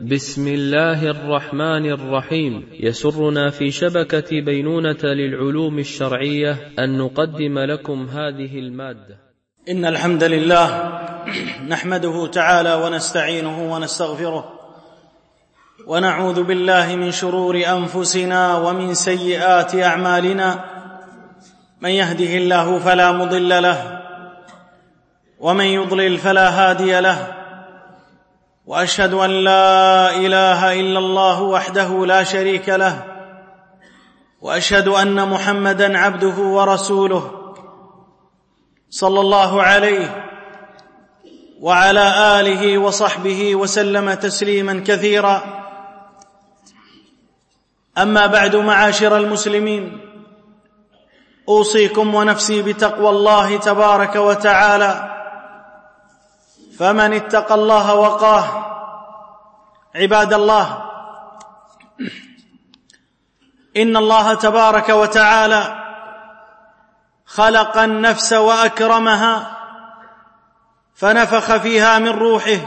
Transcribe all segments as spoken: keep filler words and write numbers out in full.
بسم الله الرحمن الرحيم. يسرنا في شبكة بينونة للعلوم الشرعية أن نقدم لكم هذه المادة. إن الحمد لله نحمده تعالى ونستعينه ونستغفره ونعوذ بالله من شرور أنفسنا ومن سيئات أعمالنا. من يهده الله فلا مضل له ومن يضلل فلا هادي له، وأشهد أن لا إله إلا الله وحده لا شريك له، وأشهد أن محمدًا عبده ورسوله صلى الله عليه وعلى آله وصحبه وسلم تسليمًا كثيرا. أما بعد، معاشر المسلمين، أوصيكم ونفسي بتقوى الله تبارك وتعالى، فمن اتقى الله وقاه. عباد الله، إن الله تبارك وتعالى خلق النفس وأكرمها، فنفخ فيها من روحه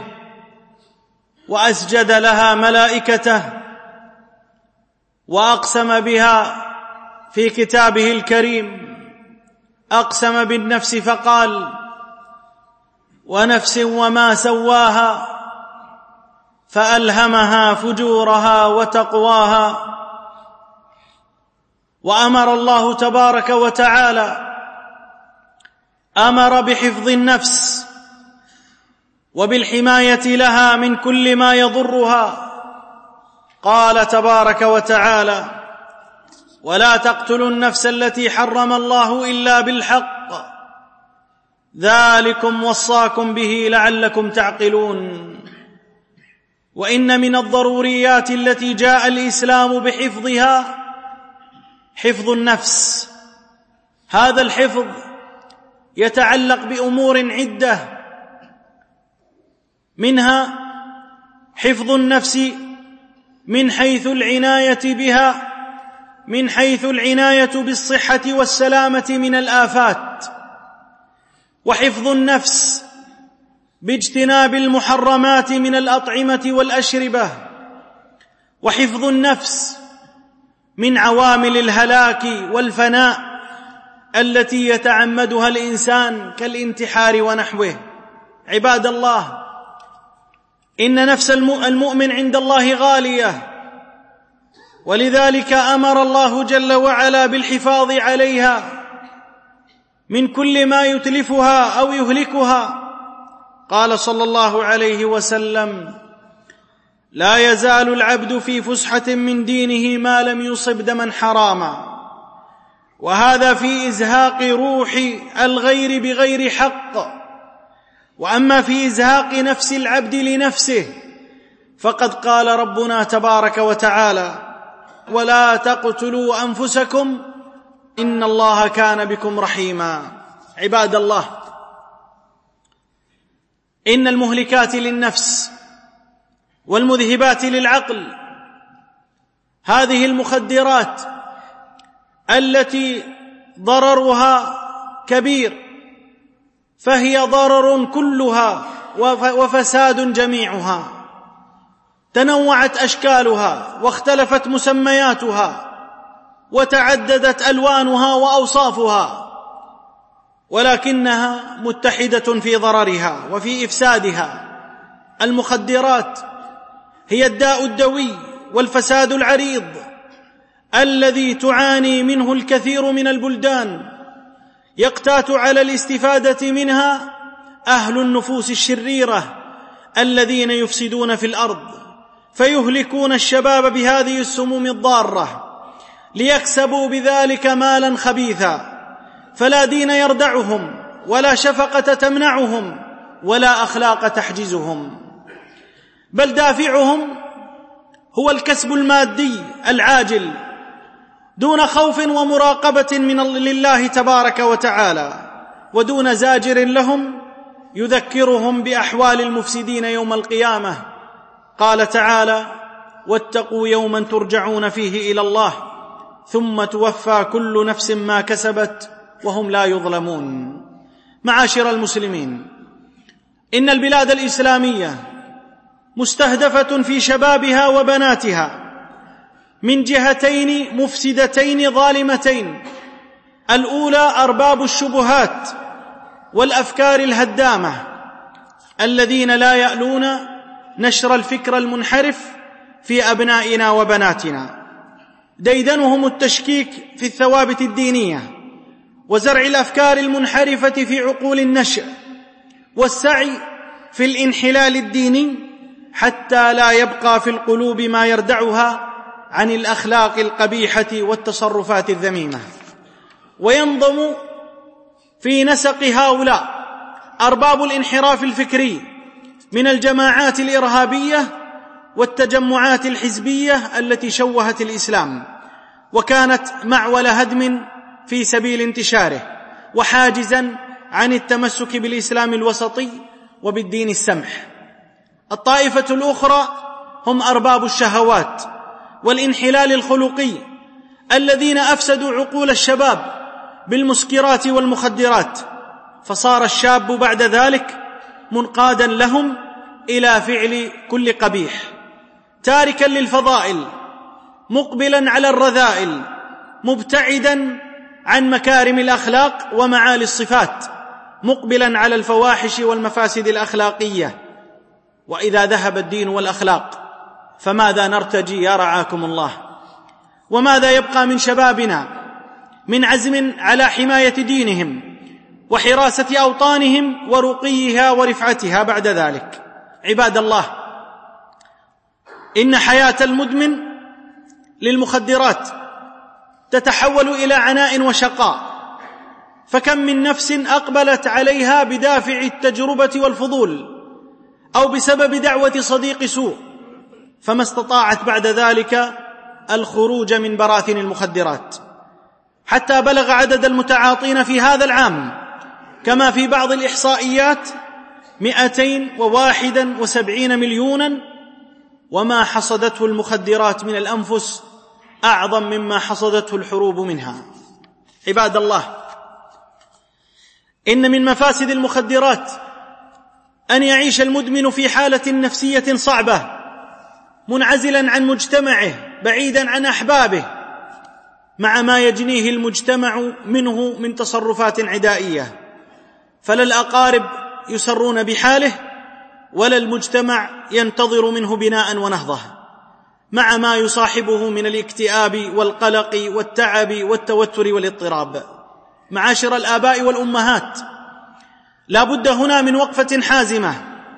وأسجد لها ملائكته، وأقسم بها في كتابه الكريم. أقسم بالنفس فقال: ونفس وما سواها فألهمها فجورها وتقواها. وأمر الله تبارك وتعالى أمر بحفظ النفس وبالحماية لها من كل ما يضرها. قال تبارك وتعالى: ولا تقتلوا النفس التي حرم الله إلا بالحق ذلكم وصاكم به لعلكم تعقلون. وإن من الضروريات التي جاء الإسلام بحفظها حفظ النفس. هذا الحفظ يتعلق بأمور عدة، منها حفظ النفس من حيث العناية بها، من حيث العناية بالصحة والسلامة من الآفات، وحفظ النفس باجتناب المحرمات من الأطعمة والأشربة، وحفظ النفس من عوامل الهلاك والفناء التي يتعمدها الإنسان كالانتحار ونحوه. عباد الله، إن نفس المؤمن عند الله غالية، ولذلك أمر الله جل وعلا بالحفاظ عليها من كل ما يتلفها أو يهلكها. قال صلى الله عليه وسلم: لا يزال العبد في فسحة من دينه ما لم يصب دما حراما. وهذا في إزهاق روح الغير بغير حق. وأما في إزهاق نفس العبد لنفسه فقد قال ربنا تبارك وتعالى: ولا تقتلوا أنفسكم إن الله كان بكم رحيما. عباد الله، إن المهلكات للنفس والمذهبات للعقل، هذه المخدرات التي ضررها كبير، فهي ضرر كلها وفساد جميعها. تنوعت أشكالها واختلفت مسمياتها وتعددت ألوانها وأوصافها، ولكنها متحدة في ضررها وفي إفسادها. المخدرات هي الداء الدوي والفساد العريض الذي تعاني منه الكثير من البلدان. يقتات على الاستفادة منها أهل النفوس الشريرة الذين يفسدون في الأرض، فيهلكون الشباب بهذه السموم الضارة ليكسبوا بذلك مالا خبيثا. فلا دين يردعهم، ولا شفقة تمنعهم، ولا أخلاق تحجزهم، بل دافعهم هو الكسب المادي العاجل دون خوف ومراقبة من لله تبارك وتعالى، ودون زاجر لهم يذكرهم بأحوال المفسدين يوم القيامة. قال تعالى: واتقوا يوما ترجعون فيه إلى الله ثم توفى كل نفس ما كسبت وهم لا يظلمون. معاشر المسلمين، إن البلاد الإسلامية مستهدفة في شبابها وبناتها من جهتين مفسدتين ظالمتين: الأولى أرباب الشبهات والأفكار الهدامة الذين لا يألون نشر الفكر المنحرف في أبنائنا وبناتنا، ديدنهم التشكيك في الثوابت الدينية وزرع الأفكار المنحرفة في عقول النشء والسعي في الانحلال الديني حتى لا يبقى في القلوب ما يردعها عن الأخلاق القبيحة والتصرفات الذميمة. وينضم في نسق هؤلاء أرباب الانحراف الفكري من الجماعات الإرهابية والتجمعات الحزبية التي شوهت الإسلام وكانت معول هدم في سبيل انتشاره وحاجزا عن التمسك بالإسلام الوسطي وبالدين السمح. الطائفة الأخرى هم أرباب الشهوات والانحلال الخلقي الذين أفسدوا عقول الشباب بالمسكرات والمخدرات، فصار الشاب بعد ذلك منقادا لهم إلى فعل كل قبيح، تاركا للفضائل، مقبلا على الرذائل، مبتعدا عن مكارم الأخلاق ومعالي الصفات، مقبلا على الفواحش والمفاسد الأخلاقية. وإذا ذهب الدين والأخلاق فماذا نرتجي يا رعاكم الله؟ وماذا يبقى من شبابنا من عزم على حماية دينهم وحراسة أوطانهم ورقيها ورفعتها بعد ذلك؟ عباد الله، إن حياة المدمن للمخدرات تتحول إلى عناء وشقاء، فكم من نفس أقبلت عليها بدافع التجربة والفضول أو بسبب دعوة صديق سوء، فما استطاعت بعد ذلك الخروج من براثن المخدرات، حتى بلغ عدد المتعاطين في هذا العام كما في بعض الإحصائيات مئتين وواحد وسبعين مليونا، وما حصدته المخدرات من الأنفس أعظم مما حصدته الحروب منها. عباد الله، إن من مفاسد المخدرات أن يعيش المدمن في حالة نفسية صعبة، منعزلا عن مجتمعه، بعيدا عن أحبابه، مع ما يجنيه المجتمع منه من تصرفات عدائية، فلا الأقارب يسرون بحاله ولا المجتمع ينتظر منه بناء ونهضة، مع ما يصاحبه من الاكتئاب والقلق والتعب والتوتر والاضطراب. معاشر الآباء والأمهات، لا بد هنا من وقفة حازمة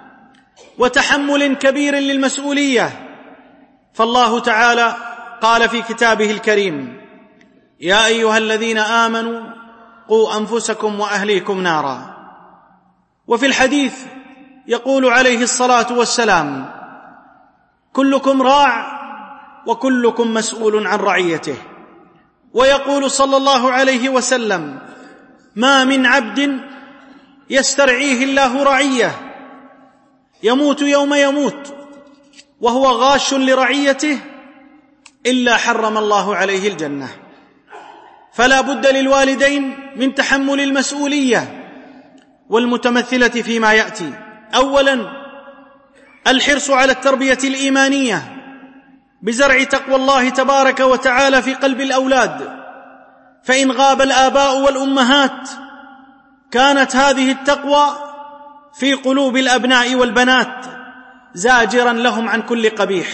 وتحمل كبير للمسؤولية، فالله تعالى قال في كتابه الكريم: يا أيها الذين آمنوا قوا أنفسكم وأهليكم نارا. وفي الحديث يقول عليه الصلاة والسلام: كلكم راع وكلكم مسؤول عن رعيته. ويقول صلى الله عليه وسلم: ما من عبد يسترعيه الله رعية يموت يوم يموت وهو غاش لرعيته إلا حرم الله عليه الجنة. فلا بد للوالدين من تحمل المسؤولية والمتمثلة فيما يأتي: أولا الحرص على التربية الإيمانية بزرع تقوى الله تبارك وتعالى في قلب الأولاد، فإن غاب الآباء والأمهات كانت هذه التقوى في قلوب الأبناء والبنات زاجرا لهم عن كل قبيح.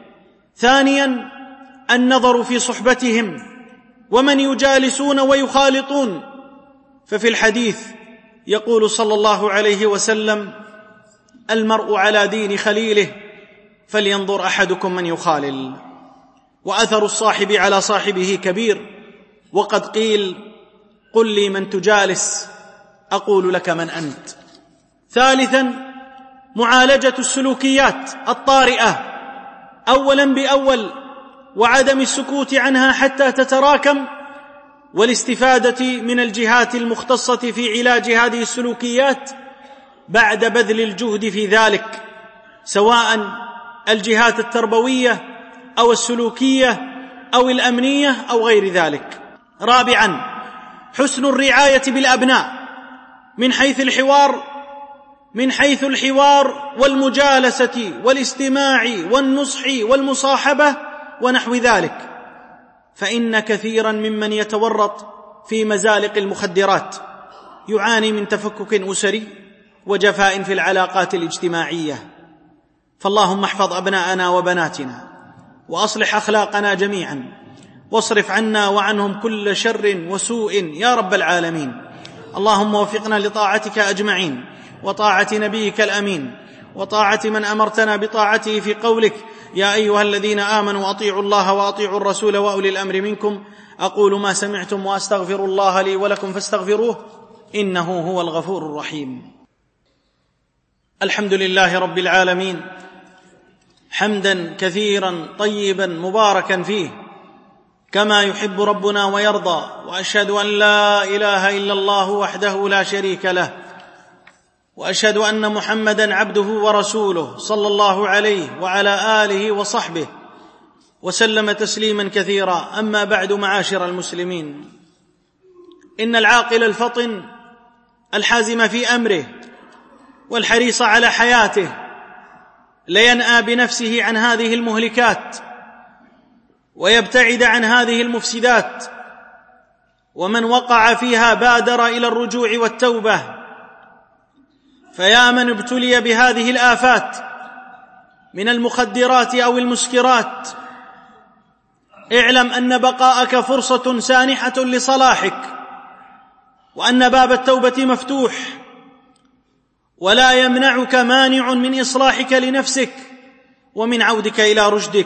ثانيا النظر في صحبتهم ومن يجالسون ويخالطون، ففي الحديث يقول صلى الله عليه وسلم: المرء على دين خليله فلينظر أحدكم من يخالل. وأثر الصاحب على صاحبه كبير، وقد قيل: قل لي من تجالس أقول لك من أنت. ثالثا معالجة السلوكيات الطارئة أولا بأول، وعدم السكوت عنها حتى تتراكم، والاستفادة من الجهات المختصة في علاج هذه السلوكيات بعد بذل الجهد في ذلك، سواء الجهات التربوية أو السلوكية أو الأمنية أو غير ذلك. رابعا حسن الرعاية بالأبناء من حيث الحوار من حيث الحوار والمجالسة والاستماع والنصح والمصاحبة ونحو ذلك، فإن كثيرا ممن يتورط في مزالق المخدرات يعاني من تفكك أسري وجفاء في العلاقات الاجتماعية. فاللهم احفظ أبناءنا وبناتنا وأصلح أخلاقنا جميعا، واصرف عنا وعنهم كل شر وسوء يا رب العالمين. اللهم وفقنا لطاعتك أجمعين، وطاعة نبيك الأمين، وطاعة من أمرتنا بطاعته في قولك يا أيها الذين آمنوا أطيعوا الله وأطيعوا الرسول وأولي الأمر منكم. أقول ما سمعتم وأستغفر الله لي ولكم فاستغفروه إنه هو الغفور الرحيم. الحمد لله رب العالمين، حمدا كثيرا طيبا مباركا فيه كما يحب ربنا ويرضى، وأشهد أن لا إله إلا الله وحده لا شريك له، وأشهد أن محمدا عبده ورسوله صلى الله عليه وعلى آله وصحبه وسلم تسليما كثيرا. أما بعد، معاشر المسلمين، إن العاقل الفطن الحازم في أمره والحريص على حياته لينأى بنفسه عن هذه المهلكات ويبتعد عن هذه المفسدات، ومن وقع فيها بادر إلى الرجوع والتوبة. فيا من ابتلي بهذه الآفات من المخدرات أو المسكرات، اعلم أن بقاءك فرصة سانحة لصلاحك، وأن باب التوبة مفتوح، ولا يمنعك مانع من إصلاحك لنفسك ومن عودك إلى رشدك.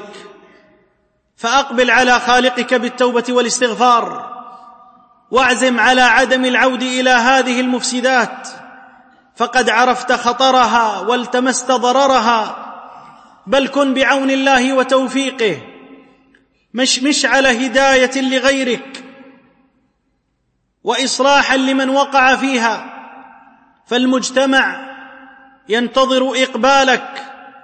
فأقبل على خالقك بالتوبة والاستغفار، واعزم على عدم العود إلى هذه المفسدات، فقد عرفت خطرها والتمست ضررها. بل كن بعون الله وتوفيقه مشمش على هداية لغيرك وإصلاحا لمن وقع فيها، فالمجتمع ينتظر إقبالك،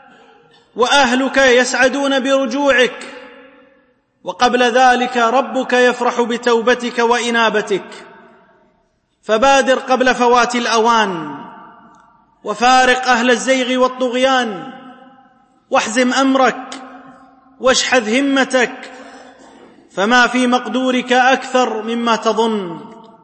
وأهلك يسعدون برجوعك، وقبل ذلك ربك يفرح بتوبتك وإنابتك. فبادر قبل فوات الأوان، وفارق أهل الزيغ والطغيان، واحزم أمرك واشحذ همتك، فما في مقدورك أكثر مما تظن.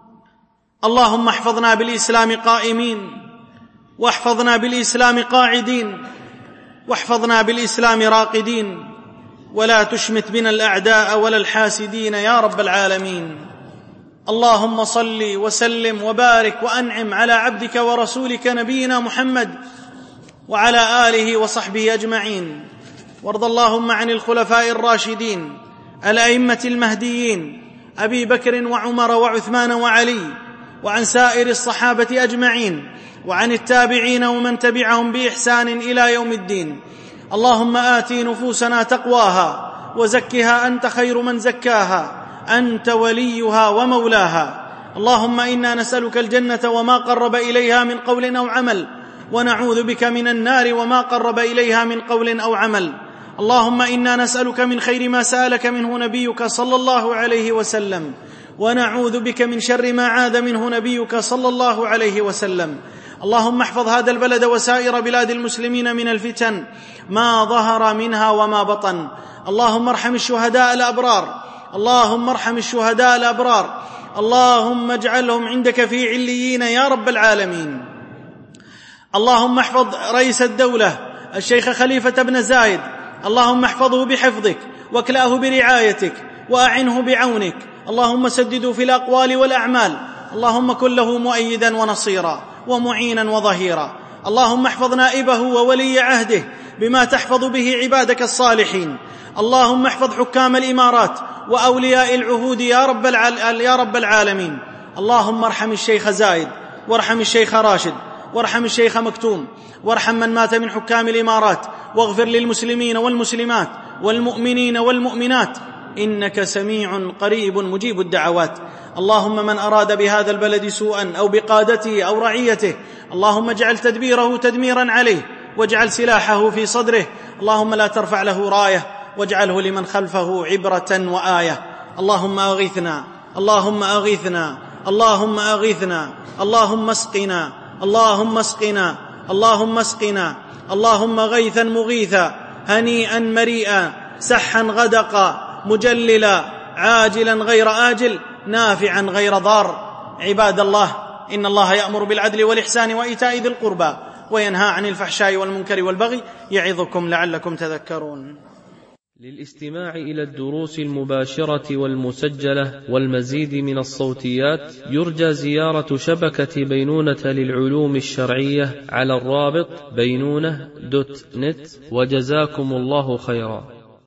اللهم احفظنا بالإسلام قائمين، واحفظنا بالإسلام قاعدين، واحفظنا بالإسلام راقدين، ولا تشمت بنا الأعداء ولا الحاسدين يا رب العالمين. اللهم صل وسلم وبارك وأنعم على عبدك ورسولك نبينا محمد وعلى آله وصحبه أجمعين. وارض اللهم عن الخلفاء الراشدين الأئمة المهديين أبي بكر وعمر وعثمان وعلي، وعن سائر الصحابة أجمعين، وعن التابعين ومن تبعهم بإحسان إلى يوم الدين. اللهم آت نفوسنا تقواها وزكها أنت خير من زكاها، أنت وليها ومولاها. اللهم إنا نسألك الجنة وما قرب إليها من قول أو عمل، ونعوذ بك من النار وما قرب إليها من قول أو عمل. اللهم إنا نسألك من خير ما سألك منه نبيك صلى الله عليه وسلم، ونعوذ بك من شر ما عاد منه نبيك صلى الله عليه وسلم. اللهم احفظ هذا البلد وسائر بلاد المسلمين من الفتن ما ظهر منها وما بطن. اللهم ارحم الشهداء الأبرار، اللهم ارحم الشهداء الأبرار، اللهم اجعلهم عندك في عليين يا رب العالمين. اللهم احفظ رئيس الدولة الشيخ خليفة بن زايد، اللهم احفظه بحفظك، واكلأه برعايتك، وأعنه بعونك. اللهم سدده في الأقوال والأعمال، اللهم كن له مؤيدا ونصيرا ومعينا وظهيرا. اللهم احفظ نائبه وولي عهده بما تحفظ به عبادك الصالحين. اللهم احفظ حكام الإمارات وأولياء العهود يا رب العال... يا رب العالمين. اللهم ارحم الشيخ زايد، وارحم الشيخ راشد، وارحم الشيخ مكتوم، وارحم من مات من حكام الإمارات، واغفر للمسلمين والمسلمات والمؤمنين والمؤمنات، إنك سميع قريب مجيب الدعوات. اللهم من أراد بهذا البلد سوءا أو بقادته أو رعيته، اللهم اجعل تدبيره تدميرا عليه، واجعل سلاحه في صدره. اللهم لا ترفع له راية، واجعله لمن خلفه عبرة وآية. اللهم أغثنا، اللهم أغثنا، اللهم أغثنا، اللهم اسقنا، اللهم اسقنا، اللهم اسقنا، اللهم غيثا مغيثا، هنيئا مريئا، سحا غدقا، مجللا، عاجلا غير آجل، نافعا غير ضار. عباد الله، إن الله يأمر بالعدل والإحسان وإيتاء ذي القربى وينهى عن الفحشاء والمنكر والبغي يعظكم لعلكم تذكرون. للاستماع إلى الدروس المباشرة والمسجلة والمزيد من الصوتيات يرجى زيارة شبكة بينونة للعلوم الشرعية على الرابط بينونة دوت نت، وجزاكم الله خيرا.